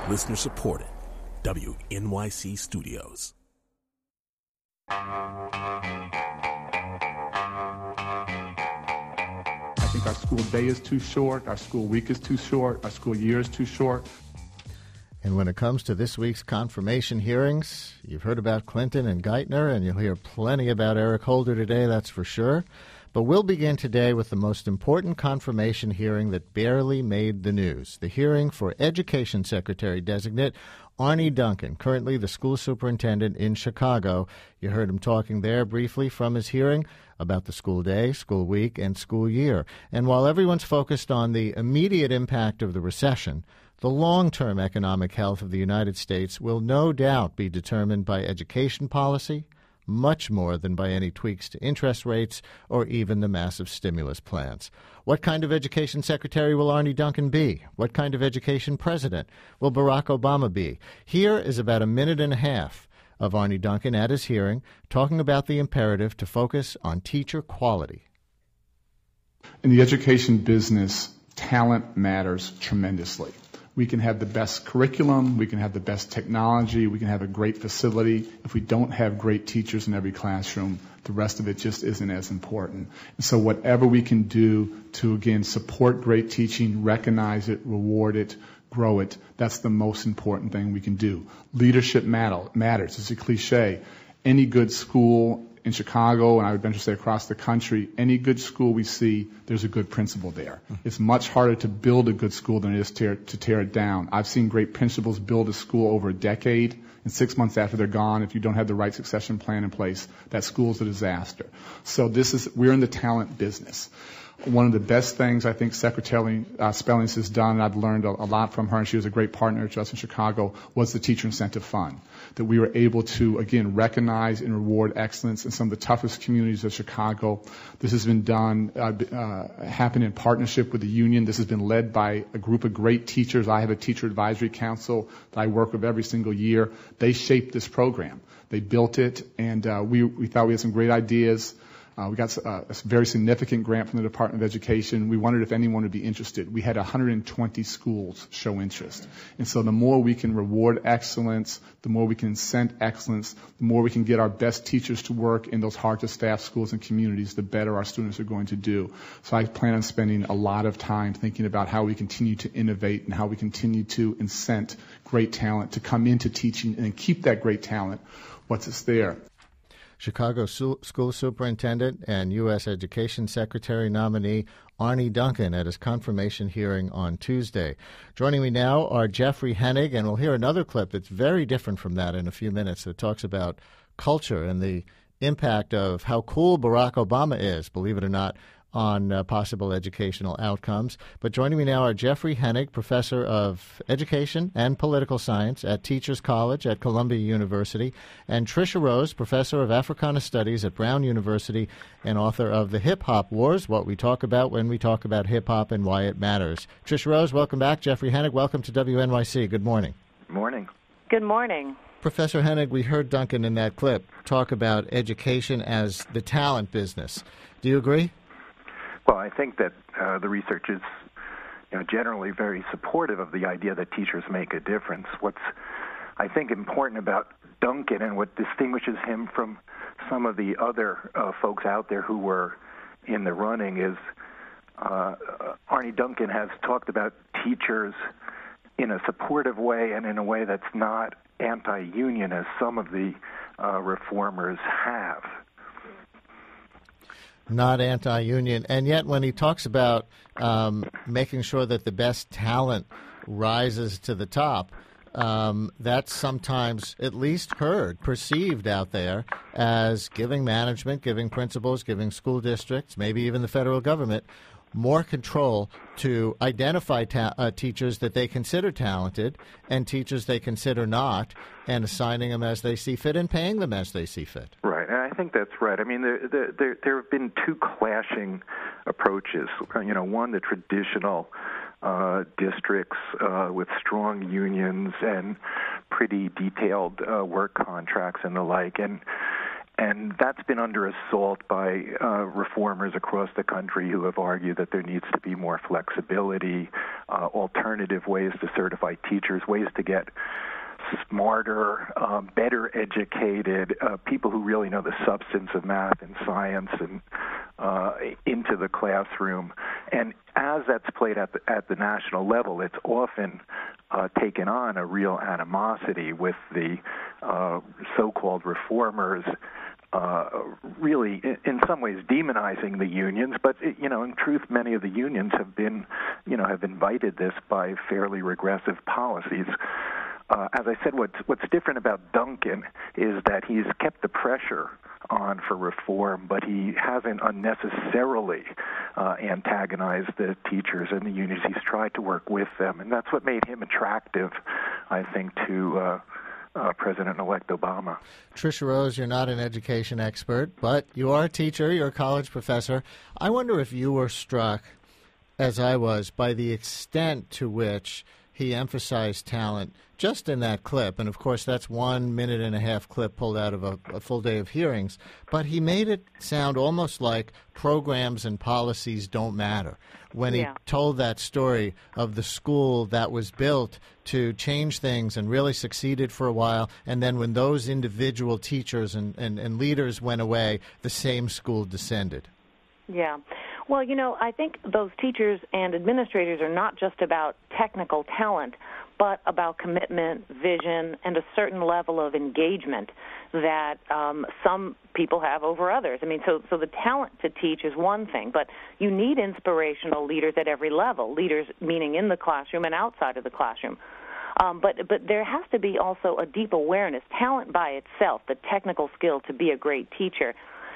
Listener supported. WNYC Studios. I think our school day is too short, our school week is too short, our school year is too short. And when it comes to this week's confirmation hearings, you've heard about Clinton and Geithner, and you'll hear plenty about Eric Holder today, that's for sure. But we'll begin today with the most important confirmation hearing that barely made the news, the hearing for Education Secretary-designate Arne Duncan, currently the school superintendent in Chicago. You heard him talking there briefly from his hearing about the school day, school week, and school year. And while everyone's focused on the immediate impact of the recession, the long-term economic health of the United States will no doubt be determined by education policy, much more than by any tweaks to interest rates or even the massive stimulus plans. What kind of education secretary will Arne Duncan be? What kind of education president will Barack Obama be? Here is about a minute and a half of Arne Duncan at his hearing talking about the imperative to focus on teacher quality. In the education business, talent matters tremendously. We can have the best curriculum, we can have the best technology, we can have a great facility. If we don't have great teachers in every classroom, the rest of it just isn't as important. And so whatever we can do to, again, support great teaching, recognize it, reward it, grow it, that's the most important thing we can do. Leadership matters. It's a cliche. Any good school in Chicago, and I would venture to say across the country, any good school we see, there's a good principal there. It's much harder to build a good school than it is to tear it down. I've seen great principals build a school over a decade, and 6 months after they're gone, if you don't have the right succession plan in place, that school's a disaster. So we're in the talent business. One of the best things I think Secretary Spellings has done, and I've learned a lot from her, and she was a great partner to us in Chicago, was the Teacher Incentive Fund. That we were able to, again, recognize and reward excellence in some of the toughest communities of Chicago. This has been done, happened in partnership with the union. This has been led by a group of great teachers. I have a teacher advisory council that I work with every single year. They shaped this program. They built it, and we thought we had some great ideas. We got a very significant grant from the Department of Education. We wondered if anyone would be interested. We had 120 schools show interest. And so the more we can reward excellence, the more we can incent excellence, the more we can get our best teachers to work in those hard-to-staff schools and communities, the better our students are going to do. So I plan on spending a lot of time thinking about how we continue to innovate and how we continue to incent great talent to come into teaching and keep that great talent once it's there. Chicago School Superintendent and U.S. Education Secretary nominee Arne Duncan at his confirmation hearing on Tuesday. Joining me now are Jeffrey Hennig, and we'll hear another clip that's very different from that in a few minutes that talks about culture and the impact of how cool Barack Obama is, believe it or not, on possible educational outcomes. But joining me now are Jeffrey Hennig, professor of education and political science at Teachers College at Columbia University, and Tricia Rose, professor of Africana Studies at Brown University and author of The Hip Hop Wars, What We Talk About When We Talk About Hip Hop and Why It Matters. Tricia Rose, welcome back. Jeffrey Hennig, welcome to WNYC. Good morning. Morning. Good morning. Professor Hennig, we heard Duncan in that clip talk about education as the talent business. Do you agree? Well, I think that the research is generally very supportive of the idea that teachers make a difference. What's, I think, important about Duncan and what distinguishes him from some of the other folks out there who were in the running is Arne Duncan has talked about teachers in a supportive way and in a way that's not anti-union as some of the reformers have. Not anti-union. And yet when he talks about making sure that the best talent rises to the top, that's sometimes at least perceived out there as giving management, giving principals, giving school districts, maybe even the federal government, more control to identify teachers that they consider talented and teachers they consider not, and assigning them as they see fit and paying them as they see fit. Right, and I think that's right. I mean, there have been two clashing approaches. One, the traditional districts with strong unions and pretty detailed work contracts and the like, and that's been under assault by reformers across the country who have argued that there needs to be more flexibility, alternative ways to certify teachers, ways to get smarter, better educated, people who really know the substance of math and science and into the classroom. And as that's played at the national level, it's often taken on a real animosity with the so-called reformers, really in some ways demonizing the unions, but in truth, many of the unions have invited this by fairly regressive policies. As I said, what's different about Duncan is that he's kept the pressure on for reform, but he hasn't unnecessarily antagonized the teachers and the unions. He's tried to work with them, and that's what made him attractive, I think, to President-elect Obama. Tricia Rose, you're not an education expert, but you are a teacher, you're a college professor. I wonder if you were struck, as I was, by the extent to which he emphasized talent just in that clip. And, of course, that's 1 minute and a half clip pulled out of a full day of hearings. But he made it sound almost like programs and policies don't matter when he told that story of the school that was built to change things and really succeeded for a while. And then when those individual teachers and leaders went away, the same school descended. Yeah. Well, I think those teachers and administrators are not just about technical talent, but about commitment, vision, and a certain level of engagement that some people have over others. I mean, so the talent to teach is one thing, but you need inspirational leaders at every level, leaders meaning in the classroom and outside of the classroom. But there has to be also a deep awareness. Talent by itself, the technical skill to be a great teacher,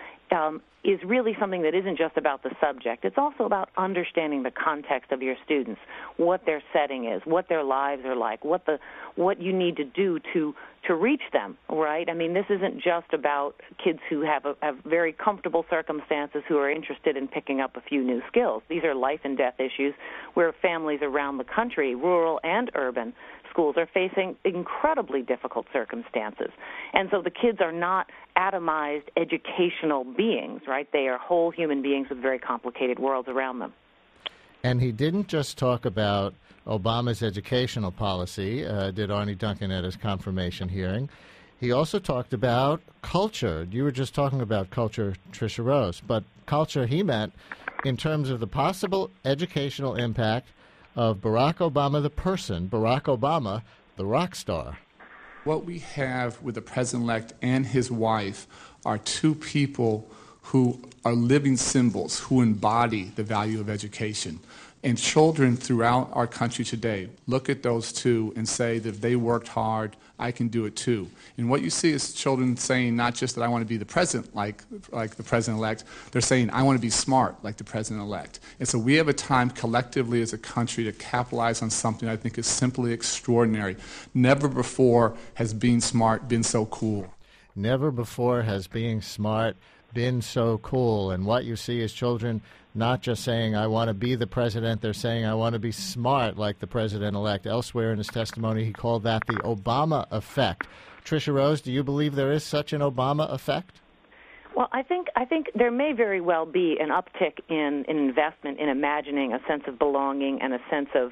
is really something that isn't just about the subject. It's also about understanding the context of your students, what their setting is, what their lives are like, what you need to do to reach them, right? I mean, this isn't just about kids who have very comfortable circumstances who are interested in picking up a few new skills. These are life and death issues where families around the country, rural and urban, schools are facing incredibly difficult circumstances. And so the kids are not atomized educational beings, right? They are whole human beings with very complicated worlds around them. And he didn't just talk about Obama's educational policy, did Arne Duncan at his confirmation hearing. He also talked about culture. You were just talking about culture, Tricia Rose, but culture he meant in terms of the possible educational impact of Barack Obama the person, Barack Obama the rock star. What we have with the president-elect and his wife are two people who are living symbols, who embody the value of education. And children throughout our country today look at those two and say that if they worked hard, I can do it too. And what you see is children saying not just that I want to be the president like the president-elect, they're saying I want to be smart like the president-elect. And so we have a time collectively as a country to capitalize on something I think is simply extraordinary. Never before has being smart been so cool. Never before has being smart been so cool. And what you see is children not just saying, I want to be the president, they're saying, I want to be smart like the president-elect. Elsewhere in his testimony, he called that the Obama effect. Tricia Rose, do you believe there is such an Obama effect? Well, I think there may very well be an uptick in investment in imagining a sense of belonging and a sense of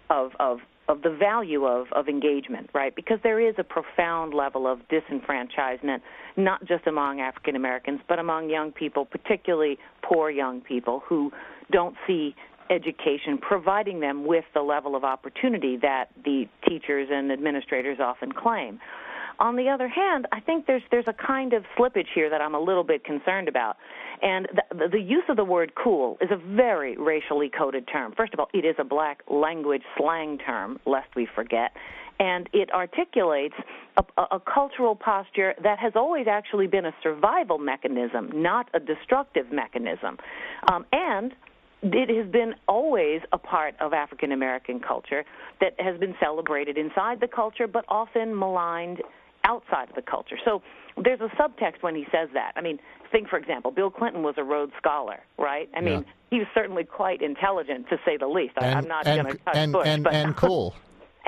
the value of engagement, right? Because there is a profound level of disenfranchisement, not just among African Americans, but among young people, particularly poor young people who don't see education providing them with the level of opportunity that the teachers and administrators often claim. On the other hand, I think there's a kind of slippage here that I'm a little bit concerned about. And the use of the word cool is a very racially coded term. First of all, it is a black language slang term, lest we forget. And it articulates a cultural posture that has always actually been a survival mechanism, not a destructive mechanism. And it has been always a part of African American culture that has been celebrated inside the culture, but often maligned outside of the culture. So there's a subtext when he says that. I mean, think, for example, Bill Clinton was a Rhodes Scholar, right? I mean, he was certainly quite intelligent, to say the least. I'm not going to touch Bush. And cool.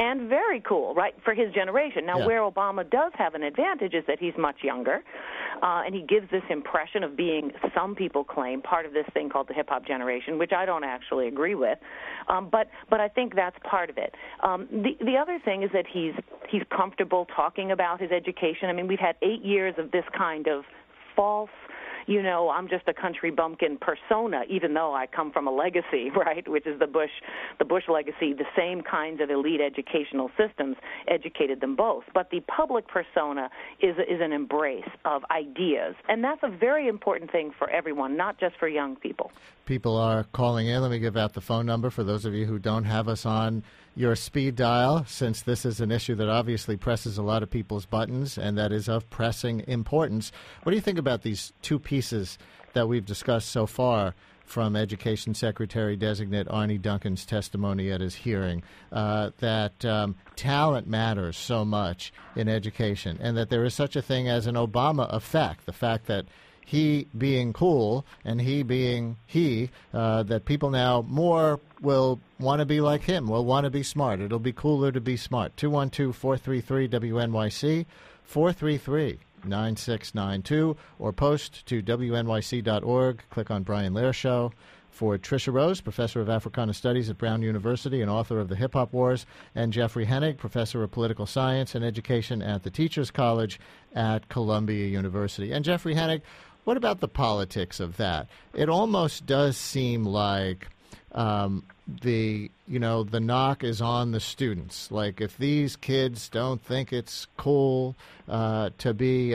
and very cool, right, for his generation. Now, where Obama does have an advantage is that he's much younger, and he gives this impression of being, some people claim, part of this thing called the hip-hop generation, which I don't actually agree with, but I think that's part of it. The other thing is that he's comfortable talking about his education. I mean, we've had 8 years of this kind of false, I'm just a country bumpkin persona, even though I come from a legacy, right, which is the Bush legacy. The same kinds of elite educational systems educated them both. But the public persona is an embrace of ideas, and that's a very important thing for everyone, not just for young people. People are calling in. Let me give out the phone number for those of you who don't have us on your speed dial, since this is an issue that obviously presses a lot of people's buttons and that is of pressing importance. What do you think about these two pieces that we've discussed so far from Education Secretary-designate Arne Duncan's testimony at his hearing, that talent matters so much in education and that there is such a thing as an Obama effect, the fact that he being cool and he being that people now more will want to be like him, will want to be smart. It'll be cooler to be smart. 212-433-WNYC, 433-9692, or post to WNYC.org. Click on Brian Lehrer Show. For Tricia Rose, professor of Africana Studies at Brown University and author of The Hip Hop Wars, and Jeffrey Hennig, professor of political science and education at the Teachers College at Columbia University. And Jeffrey Hennig, what about the politics of that? It almost does seem like the knock is on the students. Like, if these kids don't think it's cool to be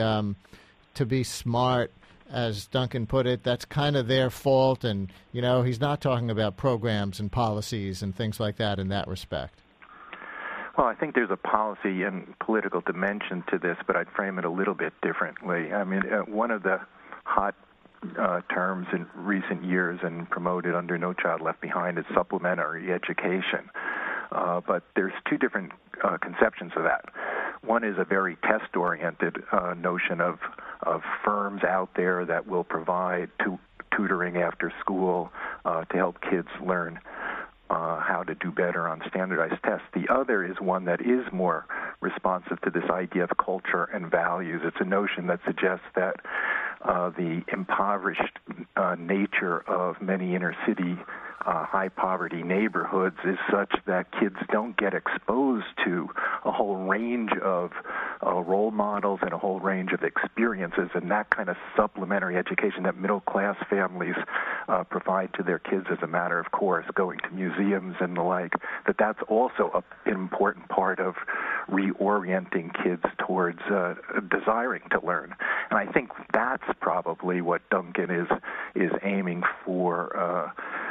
smart, as Duncan put it, that's kind of their fault. And he's not talking about programs and policies and things like that in that respect. Well, I think there's a policy and political dimension to this, but I'd frame it a little bit differently. I mean, one of the hot terms in recent years and promoted under No Child Left Behind is supplementary education. But there's two different conceptions of that. One is a very test-oriented notion of firms out there that will provide tutoring after school to help kids learn how to do better on standardized tests. The other is one that is more responsive to this idea of culture and values. It's a notion that suggests that the impoverished nature of many inner-city high-poverty neighborhoods is such that kids don't get exposed to a whole range of role models and a whole range of experiences, and that kind of supplementary education that middle-class families provide to their kids as a matter of course, going to museums and the like, that's also an important part of reorienting kids towards desiring to learn. And I think that's probably what Duncan is aiming for,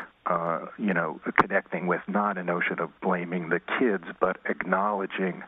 connecting with, not a notion of blaming the kids, but acknowledging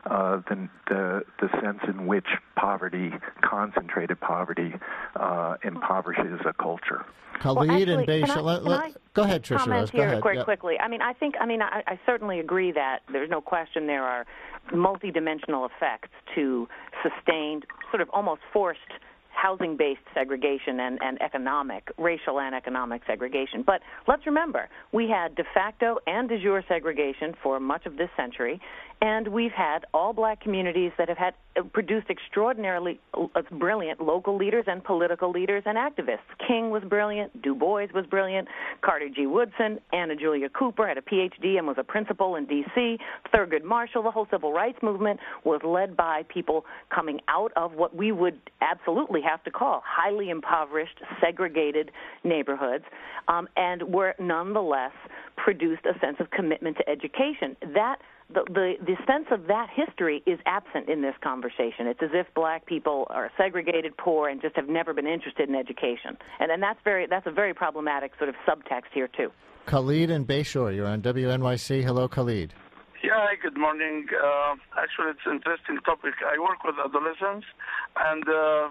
the sense in which concentrated poverty, impoverishes a culture. Khalid and Beisha, go ahead, Tricia Rose. Go ahead. Quickly. I certainly agree that there's no question there are multidimensional effects to sustained, sort of almost forced housing-based segregation and racial and economic segregation. But let's remember, we had de facto and de jure segregation for much of this century, and we've had all black communities that have produced extraordinarily brilliant local leaders and political leaders and activists. King was brilliant, Du Bois was brilliant, Carter G. Woodson, Anna Julia Cooper had a Ph.D. and was a principal in D.C., Thurgood Marshall. The whole civil rights movement was led by people coming out of what we would absolutely have to call highly impoverished, segregated neighborhoods, and were nonetheless produced a sense of commitment to education. The sense of that history is absent in this conversation. It's as if black people are segregated, poor, and just have never been interested in education. And that's a very problematic sort of subtext here, too. Khalid and Bayshore, you're on WNYC. Hello, Khalid. Yeah, hi, good morning. Actually, it's an interesting topic. I work with adolescents, and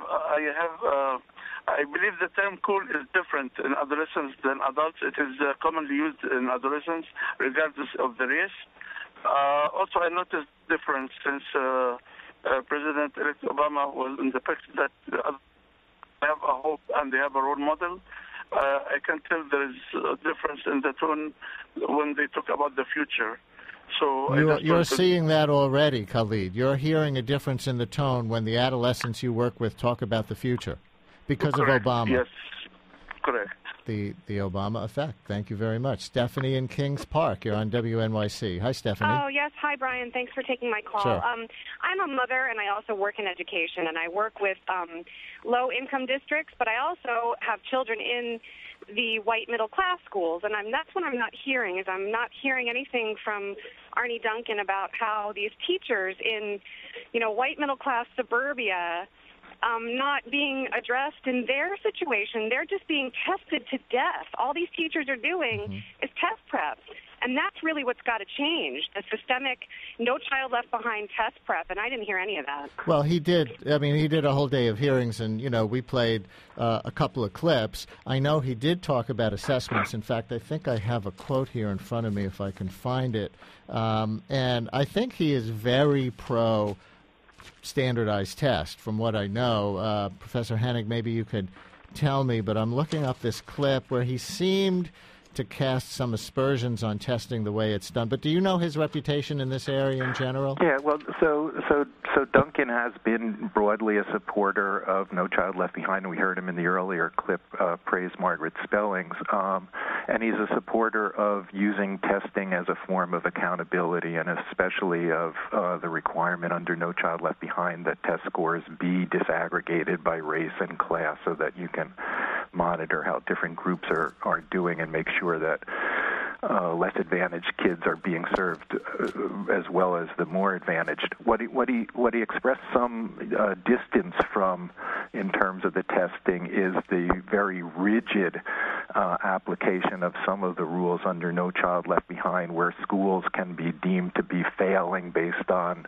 I believe the term cool is different in adolescents than adults. It is commonly used in adolescents, regardless of the race. Also, I noticed difference since President-elect Obama was in the picture that they have a hope and they have a role model. I can tell there is a difference in the tone when they talk about the future. So you're seeing that already, Khalid. You're hearing a difference in the tone when the adolescents you work with talk about the future because correct. of Obama. Yes, correct. The Obama effect. Thank you very much. Stephanie in Kings Park, you're on WNYC. Hi, Stephanie. Oh, yes. Hi, Brian. Thanks for taking my call. Sure. I'm a mother, and I also work in education, and I work with low-income districts, but I also have children in the white middle-class schools, and that's what I'm not hearing, is I'm not hearing anything from Arne Duncan about how these teachers in, white middle-class suburbia not being addressed in their situation. They're just being tested to death. All these teachers are doing is test prep. And that's really what's got to change, the systemic No Child Left Behind test prep, and I didn't hear any of that. Well, he did. I mean, he did a whole day of hearings, and, we played a couple of clips. I know he did talk about assessments. In fact, I think I have a quote here in front of me if I can find it. And I think he is very pro standardized test, from what I know. Professor Hennig, maybe you could tell me, but I'm looking up this clip where he seemed to cast some aspersions on testing the way it's done. But do you know his reputation in this area in general? Yeah, well, so Duncan has been broadly a supporter of No Child Left Behind, and we heard him in the earlier clip praise Margaret Spellings. And he's a supporter of using testing as a form of accountability, and especially of the requirement under No Child Left Behind that test scores be disaggregated by race and class so that you can monitor how different groups are doing and make sure that less advantaged kids are being served as well as the more advantaged. What he expressed some distance from in terms of the testing is the very rigid application of some of the rules under No Child Left Behind, where schools can be deemed to be failing based on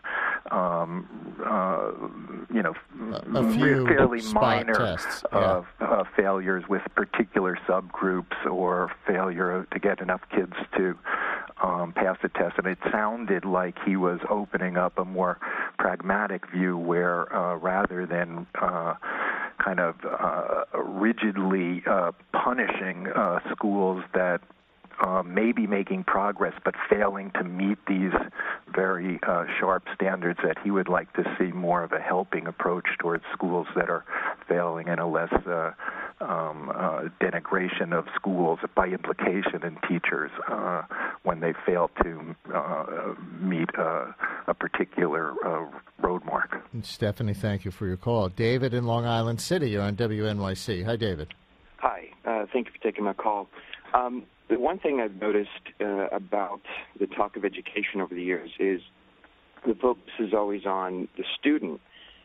a few fairly minor tests. Yeah. Failures with particular subgroups or failure to get enough kids to pass the test. And it sounded like he was opening up a more pragmatic view where rather than kind of rigidly punishing schools that may be making progress but failing to meet these very sharp standards, that he would like to see more of a helping approach towards schools that are failing and a less denigration of schools by implication in teachers when they fail to meet a particular road mark. Stephanie, thank you for your call. David in Long Island City, you're on WNYC. Hi, David. Hi. Thank you for taking my call. The one thing I've noticed about the talk of education over the years is the focus is always on the student.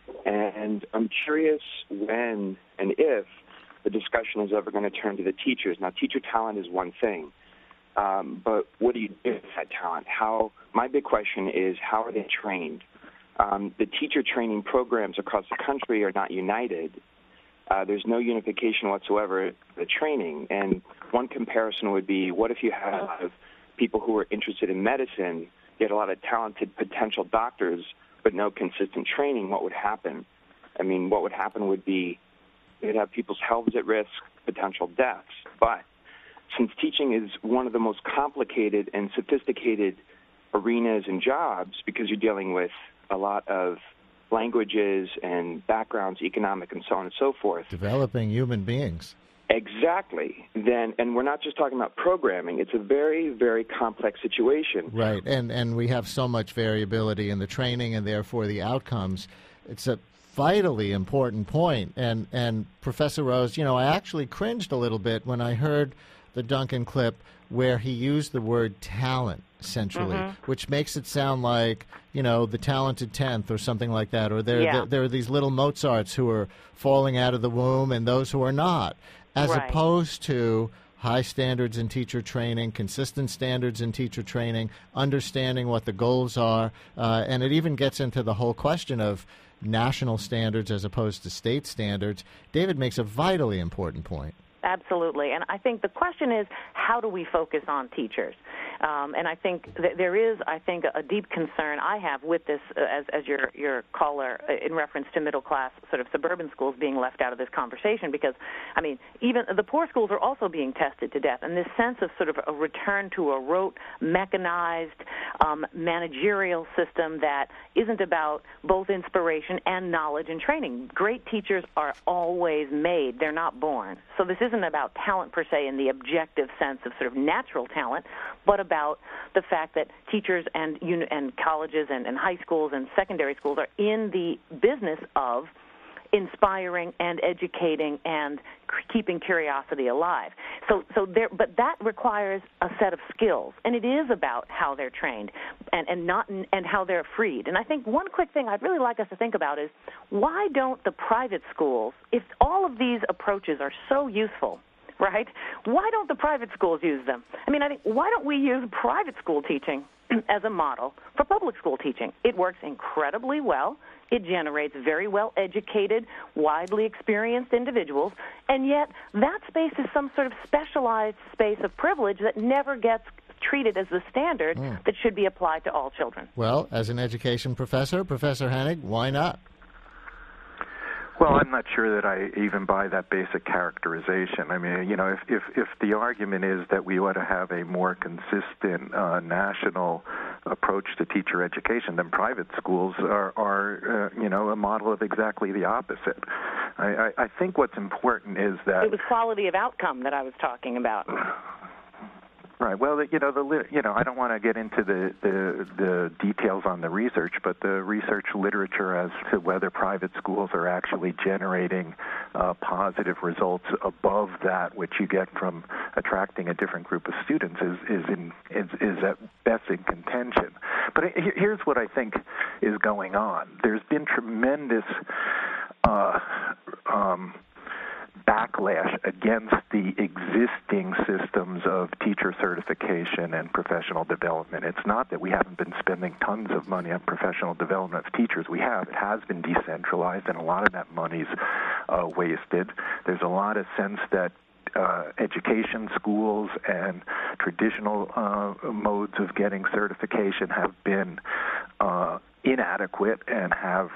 And I'm curious when and if the discussion is ever going to turn to the teachers. Now, teacher talent is one thing, but what do you do with that talent? My big question is, how are they trained? The teacher training programs across the country are not united. There's no unification whatsoever in the training. And one comparison would be, what if you had a lot of people who are interested in medicine, you had a lot of talented potential doctors, but no consistent training? What would happen? I mean, what would happen would be you'd have people's health at risk, potential deaths. But since teaching is one of the most complicated and sophisticated arenas and jobs, because you're dealing with a lot of languages and backgrounds, economic and so on and so forth. Developing human beings. Exactly. And we're not just talking about programming. It's a very, very complex situation. Right. And we have so much variability in the training and therefore the outcomes. It's a vitally important point. And Professor Rose, I actually cringed a little bit when I heard the Duncan clip where he used the word talent centrally, which makes it sound like, the talented 10th or something like that, or there are these little Mozarts who are falling out of the womb and those who are not, as opposed to high standards in teacher training, consistent standards in teacher training, understanding what the goals are, and it even gets into the whole question of national standards as opposed to state standards. David makes a vitally important point. Absolutely. And I think the question is, how do we focus on teachers? And I think that there is, a deep concern I have with this, as your caller, in reference to middle-class sort of suburban schools being left out of this conversation, because, I mean, even the poor schools are also being tested to death, and this sense of sort of a return to a rote, mechanized, managerial system that isn't about both inspiration and knowledge and training. Great teachers are always made. They're not born. So this isn't about talent per se in the objective sense of sort of natural talent, but about the fact that teachers and colleges and high schools and secondary schools are in the business of inspiring and educating and keeping curiosity alive. But that requires a set of skills, and it is about how they're trained and how they're freed. And I think one quick thing I'd really like us to think about is, why don't the private schools, if all of these approaches are so useful, right, why don't the private schools use them? I mean, I think, why don't we use private school teaching as a model for public school teaching? It works incredibly well. It generates very well-educated, widely experienced individuals, and yet that space is some sort of specialized space of privilege that never gets treated as the standard that should be applied to all children. Well, as an education professor, Professor Hennig, why not? Well, I'm not sure that I even buy that basic characterization. I mean, you know, if the argument is that we ought to have a more consistent national approach to teacher education, then private schools are a model of exactly the opposite. I think what's important is that it was quality of outcome that I was talking about. Right. Well, I don't want to get into the details on the research, but the research literature as to whether private schools are actually generating positive results above that which you get from attracting a different group of students is at best in contention. But here's what I think is going on. There's been tremendous backlash against the existing systems of teacher certification and professional development. It's not that we haven't been spending tons of money on professional development of teachers. We have. It has been decentralized, and a lot of that money's wasted. There's a lot of sense that education schools and traditional modes of getting certification have been inadequate and have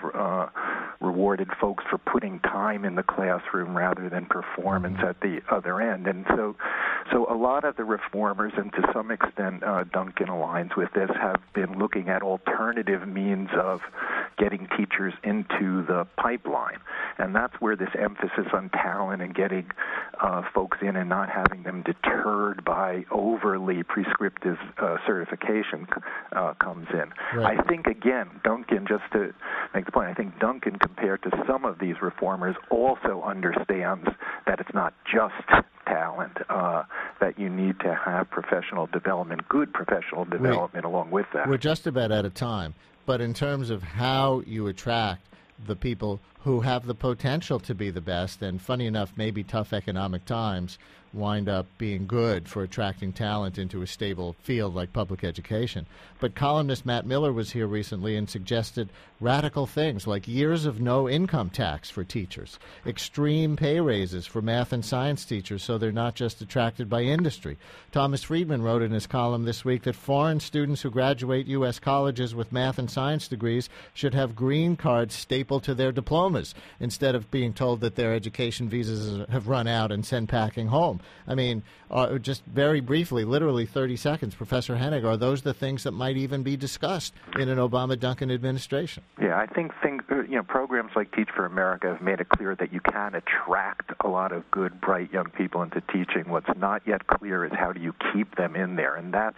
rewarded folks for putting time in the classroom rather than performance at the other end. And so a lot of the reformers, and to some extent Duncan aligns with this, have been looking at alternative means of getting teachers into the pipeline. And that's where this emphasis on talent and getting folks in and not having them deterred by overly prescriptive certification comes in. Right. I think, again, Duncan, just to make the point, I think Duncan, compared to some of these reformers, also understands that it's not just talent, that you need to have professional development, good professional development along with that. We're just about out of time, but in terms of how you attract the people who have the potential to be the best, and funny enough, maybe tough economic times wind up being good for attracting talent into a stable field like public education. But columnist Matt Miller was here recently and suggested radical things like years of no income tax for teachers, extreme pay raises for math and science teachers so they're not just attracted by industry. Thomas Friedman wrote in his column this week that foreign students who graduate U.S. colleges with math and science degrees should have green cards stapled to their diplomas instead of being told that their education visas have run out and sent packing home. I mean, just very briefly, literally 30 seconds, Professor Hennig, are those the things that might even be discussed in an Obama-Duncan administration? Yeah, I think programs like Teach for America have made it clear that you can attract a lot of good, bright young people into teaching. What's not yet clear is how do you keep them in there, and that's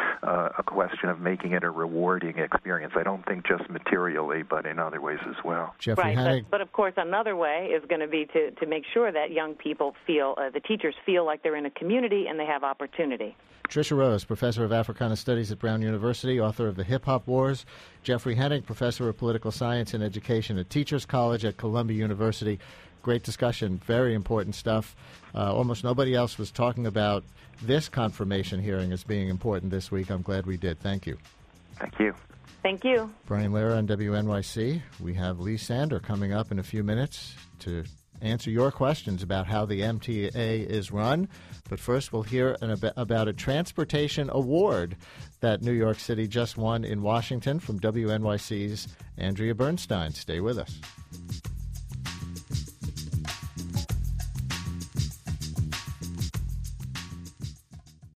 a question of making it a rewarding experience. I don't think just materially, but in other ways as well. Jeffrey Hennig. But of course, another way is going to be to make sure that young people feel, the teachers feel like they're in a community and they have opportunity. Tricia Rose, Professor of Africana Studies at Brown University, author of The Hip Hop Wars. Jeffrey Hennig, Professor of Political Science and Education at Teachers College at Columbia University. Great discussion, very important stuff. Almost nobody else was talking about this confirmation hearing as being important this week. I'm glad we did. Thank you. Thank you. Thank you. Brian Lehrer on WNYC. We have Lee Sander coming up in a few minutes to answer your questions about how the MTA is run. But first, we'll hear about a transportation award that New York City just won in Washington from WNYC's Andrea Bernstein. Stay with us.